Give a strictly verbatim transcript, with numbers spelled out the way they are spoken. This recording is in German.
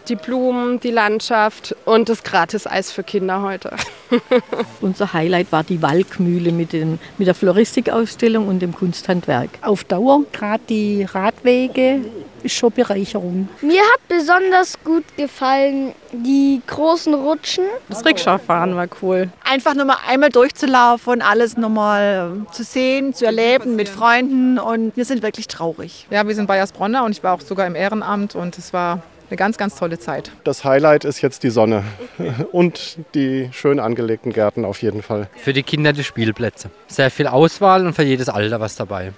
die Blumen, die Landschaft und das Gratis-Eis für Kinder heute. Unser Highlight war die Walkmühle mit, den, mit der Floristikausstellung und dem Kunsthandwerk. Auf Dauer, gerade die Radwege, ist schon Bereicherung. Mir hat besonders gut gefallen die großen Rutschen. Das Rikscha-Fahren war cool. Einfach nur mal einmal durchzulaufen, alles nochmal zu sehen, zu erleben mit Freunden und wir sind wirklich traurig. Ja, wir sind Bayersbronner und ich war auch sogar im Ehrenamt und es war eine ganz, ganz tolle Zeit. Das Highlight ist jetzt die Sonne und die schön angelegten Gärten auf jeden Fall. Für die Kinder die Spielplätze. Sehr viel Auswahl und für jedes Alter was dabei.